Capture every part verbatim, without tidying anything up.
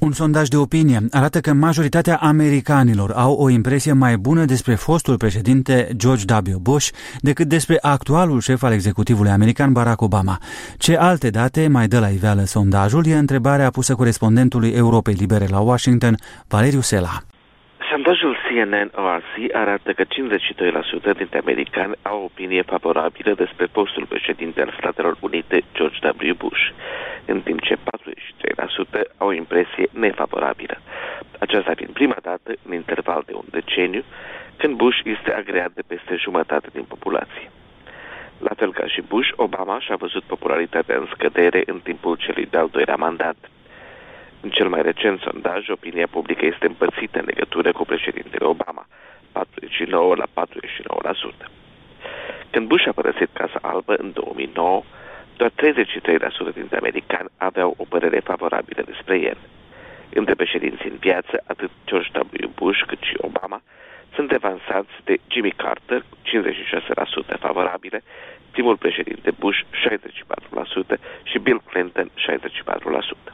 Un sondaj de opinie arată că majoritatea americanilor au o impresie mai bună despre fostul președinte George W. Bush decât despre actualul șef al executivului american Barack Obama. Ce alte date mai dă la iveală sondajul e întrebarea pusă corespondentului Europei Libere la Washington, Valeriu Sela. Sondajul C N N O R C arată că cincizeci și doi la sută dintre americani au o opinie favorabilă despre postul președinte al Statelor Unite, George W. Bush, în timp ce patruzeci și trei la sută au o impresie nefavorabilă. Aceasta fiind prima dată, în interval de un deceniu, când Bush este agreat de peste jumătate din populație. La fel ca și Bush, Obama și-a văzut popularitatea în scădere în timpul celui de-al doilea mandat. În cel mai recent sondaj, opinia publică este împărțită în legătură cu președintele Obama, patruzeci și nouă la patruzeci și nouă la sută. Când Bush a părăsit Casa Albă în două mii nouă, doar treizeci și trei la sută dintre americani aveau o părere favorabilă despre el. Între președinții în viață, atât George W. Bush cât și Obama sunt avansați de Jimmy Carter, cincizeci și șase la sută favorabile, primul președinte Bush, șaizeci și patru la sută și Bill Clinton, șaizeci și patru la sută.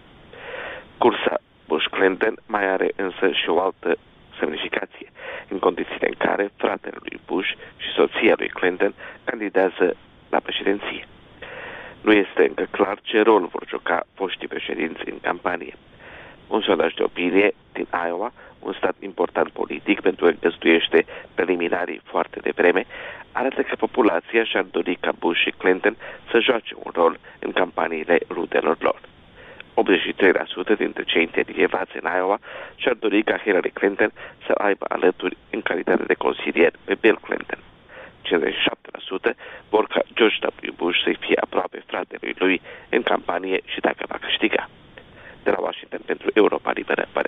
Cursa Bush-Clinton mai are însă și o altă semnificație, în condițiile în care fratele lui Bush și soția lui Clinton candidează la președinție. Nu este încă clar ce rol vor juca foștii președinți în campanie. Un sondaj de opinie din Iowa, un stat important politic pentru că găzduiește preliminarii foarte devreme, arată că populația și-ar dori ca Bush și Clinton să joace un rol în campaniile rudelor lor. optzeci și trei la sută dintre cei intervievați în Iowa și-ar dori ca Hillary Clinton să aibă alături în calitate de consilier pe Bill Clinton. cincizeci și șapte la sută vor ca George W. Bush să fie aproape fratelui lui în campanie și dacă va câștiga. De la Washington pentru Europa Liberă,